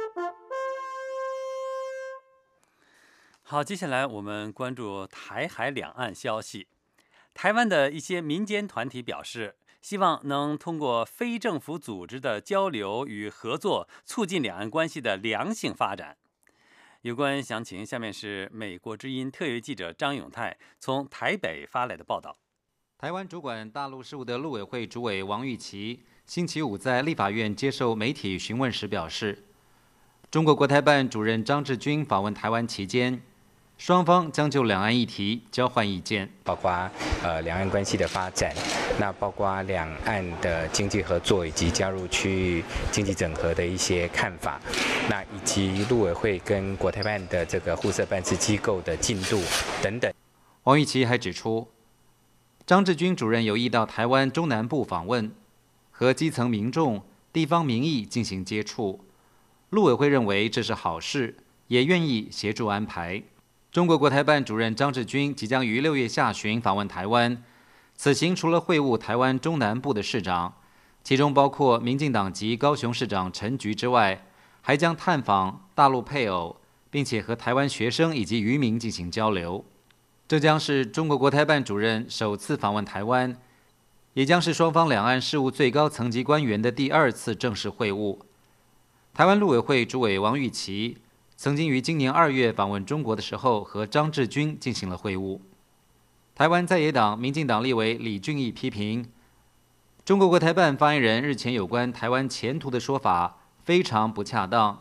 好，接下来我们关注台海两岸消息。台湾的一些民间团体表示，希望能通过非政府组织的交流与合作，促进两岸关系的良性发展。有关详情，下面是美国之音特约记者张永泰从台北发来的报道。 台湾主管大陆事务的陆委会主委王玉琦星期五在立法院接受媒体询问时表示，中国国台办主任张志军访问台湾期间，双方将就两岸议题交换意见， 包括呃两岸关系的发展，那包括两岸的经济合作以及加入区域经济整合的一些看法，那以及陆委会跟国台办的这个互设办事机构的进度等等。 王玉琦还指出，张志军主任有意到台湾中南部访问，和基层民众、地方民意进行接触。陆委会认为这是好事，也愿意协助安排。中国国台办主任张志军即将于六月下旬访问台湾，此行除了会晤台湾中南部的市长，其中包括民进党籍高雄市长陈菊之外，还将探访大陆配偶，并且和台湾学生以及渔民进行交流。这将是中国国台办主任首次访问台湾，也将是双方两岸事务最高层级官员的第二次正式会晤。台湾陆委会主委王玉琦曾经于今年二月访问中国的时候，和张志军进行了会晤。台湾在野党民进党立委李俊毅批评，中国国台办发言人日前有关台湾前途的说法非常不恰当，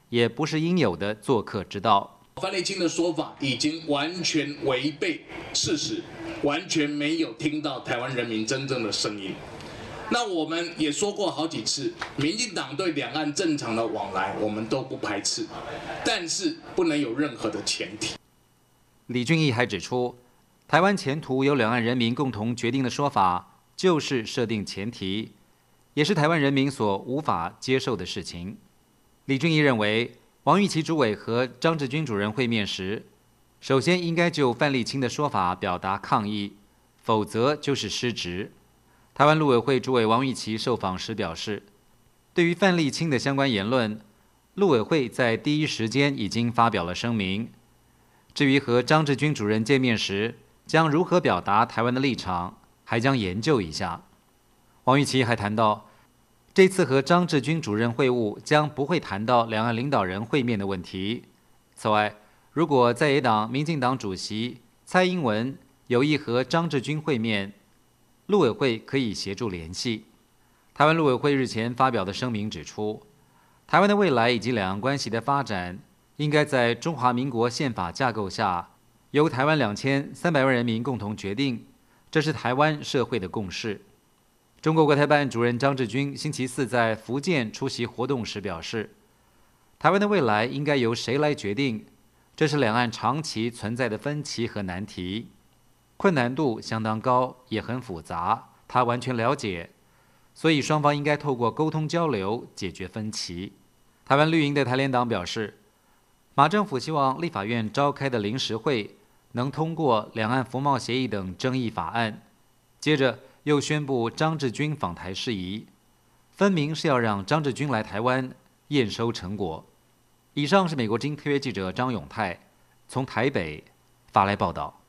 也不是应有的做客之道。 范立青的说法已经完全违背事实，完全没有听到台湾人民真正的声音。那我们也说过好几次，民进党对两岸正常的往来我们都不排斥，但是不能有任何的前提。 李俊毅还指出，台湾前途由两岸人民共同决定的说法，就是设定前提，也是台湾人民所无法接受的事情。李俊毅认为，王玉琦主委和张志军主任会面时，首先应该就范立青的说法表达抗议，否则就是失职。台湾陆委会主委王玉琦受访时表示，对于范立青的相关言论，陆委会在第一时间已经发表了声明。至于和张志军主任见面时将如何表达台湾的立场，还将研究一下。王玉琦还谈到，这次和张志军主任会晤将不会谈到两岸领导人会面的问题。此外，如果在野党民进党主席蔡英文有意和张志军会面，陆委会可以协助联系。台湾陆委会日前发表的声明指出，台湾的未来以及两岸关系的发展，应该在中华民国宪法架构下，由台湾两千三百万人民共同决定，这是台湾社会的共识。中国国台办主任张志军星期四在福建出席活动时表示，台湾的未来应该由谁来决定，这是两岸长期存在的分歧和难题，困难度相当高，也很复杂，他完全了解，所以双方应该透过沟通交流解决分歧。台湾绿营的台联党表示，马政府希望立法院召开的临时会能通过两岸服贸协议等争议法案，接着又宣布张志军访台事宜，分明是要让张志军来台湾验收成果。以上是美国之音特约记者张永泰从台北发来报道。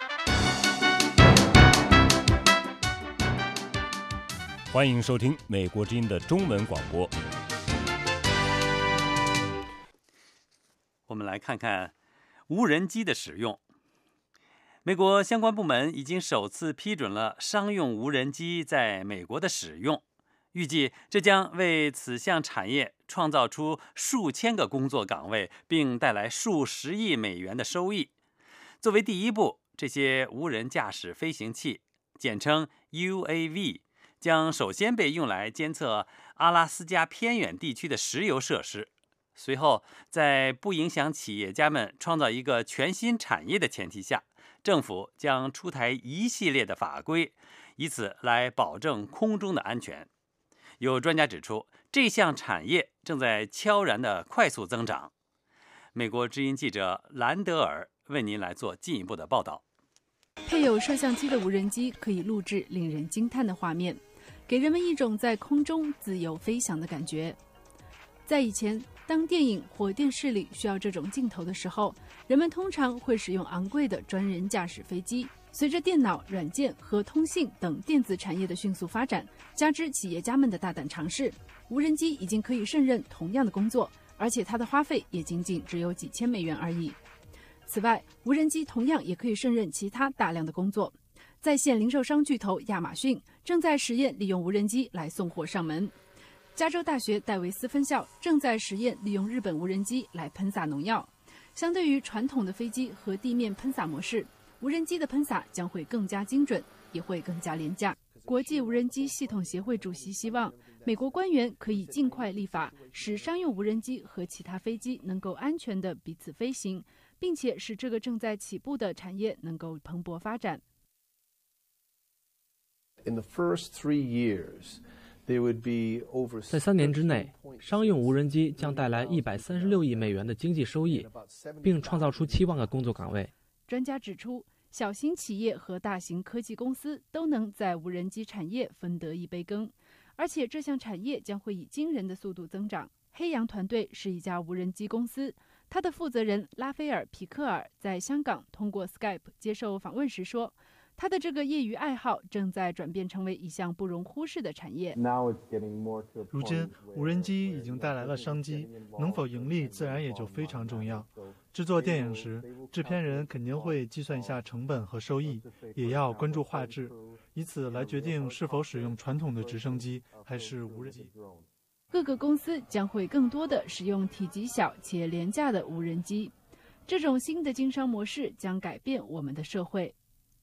欢迎收听美国之音的中文广播。 我们来看看无人机的使用。美国相关部门已经首次批准了商用无人机在美国的使用，预计这将为此项产业创造出数千个工作岗位，并带来数十亿美元的收益。作为第一步，这些无人驾驶飞行器，简称 U A V， 将首先被用来监测阿拉斯加偏远地区的石油设施。随后，在不影响企业家们创造一个全新产业的前提下，政府将出台一系列的法规，以此来保证空中的安全。有专家指出，这项产业正在悄然的快速增长。美国之音记者兰德尔为您来做进一步的报道。 配有摄像机的无人机可以录制令人惊叹的画面，给人们一种在空中自由飞翔的感觉。在以前，当电影或电视里需要这种镜头的时候，人们通常会使用昂贵的专人驾驶飞机。随着电脑、软件和通信等电子产业的迅速发展，加之企业家们的大胆尝试，无人机已经可以胜任同样的工作，而且它的花费也仅仅只有几千美元而已。此外，无人机同样也可以胜任其他大量的工作。在线零售商巨头亚马逊正在实验利用无人机来送货上门。加州大学戴维斯分校正在实验利用日本无人机来喷洒农药。相对于传统的飞机和地面喷洒模式，无人机的喷洒将会更加精准，也会更加廉价。国际无人机系统协会主席希望美国官员可以尽快立法，使商用无人机和其他飞机能够安全地彼此飞行，并且使这个正在起步的产业能够蓬勃发展。 In the first three years, there would be over 在三年之内，商用无人机将带来一百三十六亿美元的经济收益，并创造出七万个工作岗位。 专家指出，小型企业和大型科技公司都能在无人机产业分得一杯羹，而且这项产业将会以惊人的速度增长。黑羊团队是一家无人机公司，它的负责人拉斐尔·皮克尔在香港通过 Skype 接受访问时说，他的这个业余爱好正在转变成为一项不容忽视的产业。 如今，无人机已经带来了商机，能否盈利自然也就非常重要。制作电影时，制片人肯定会计算一下成本和收益，也要关注画质，以此来决定是否使用传统的直升机还是无人机。 各个公司将会更多的使用体积小且廉价的无人机。这种新的经商模式将改变我们的社会。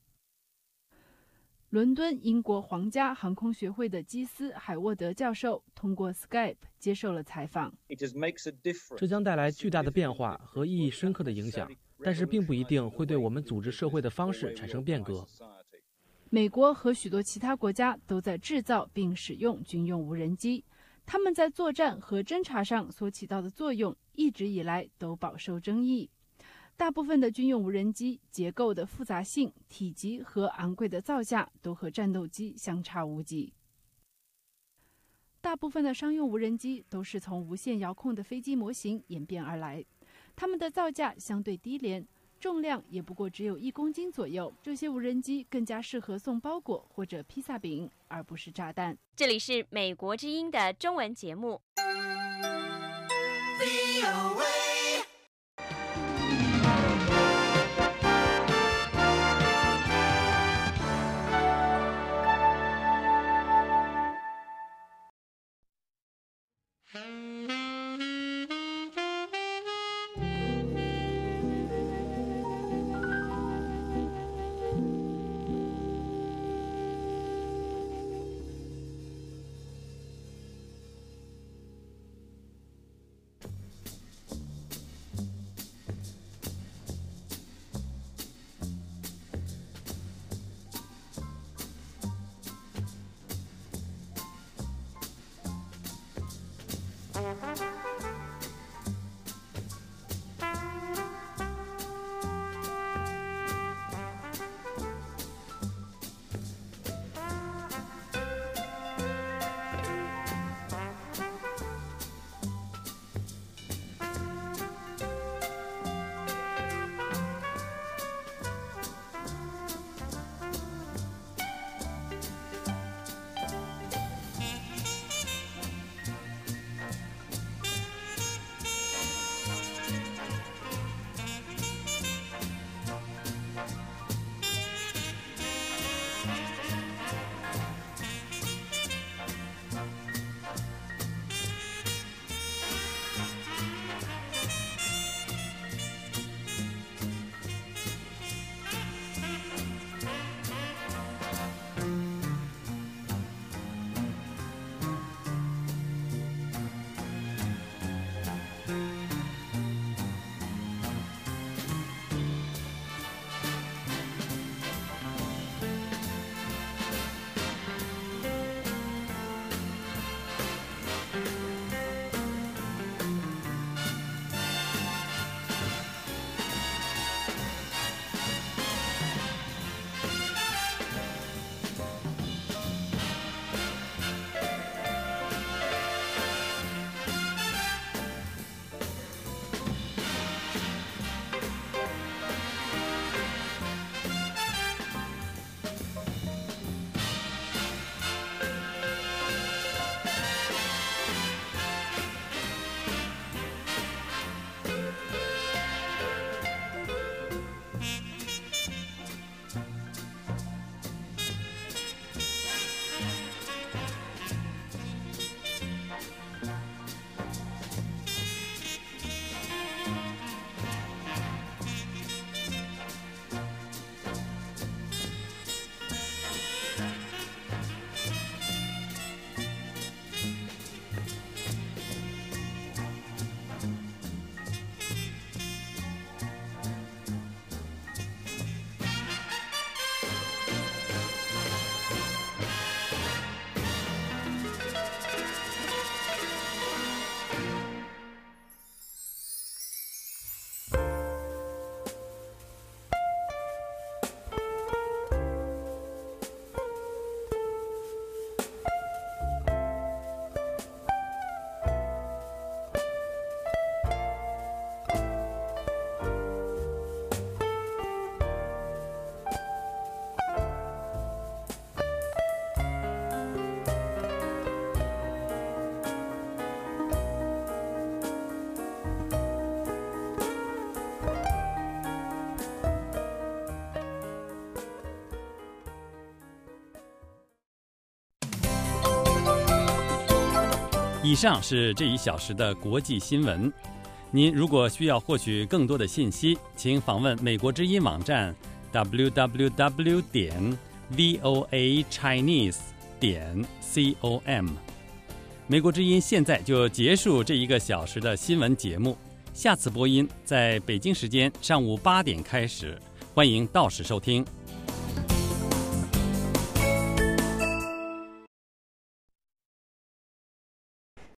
伦敦英国皇家航空学会的基斯·海沃德教授通过 Skype 接受了采访。 这将带来巨大的变化和意义深刻的影响，但是并不一定会对我们组织社会的方式产生变革。 美国和许多其他国家都在制造并使用军用无人机，他们在作战和侦察上所起到的作用一直以来都饱受争议。大部分的军用无人机结构的复杂性、体积和昂贵的造价都和战斗机相差无几。大部分的商用无人机都是从无线遥控的飞机模型演变而来，它们的造价相对低廉，重量也不过只有一公斤左右。这些无人机更加适合送包裹或者披萨饼，而不是炸弹。 这里是美国之音的中文节目。 以上是这一小时的国际新闻。您如果需要获取更多的信息，请访问美国之音网站 double-u double-u double-u 点 voa chinese 点 com。美国之音现在就结束这一个小时的新闻节目，下次播音在北京时间上午八点开始，欢迎到时收听。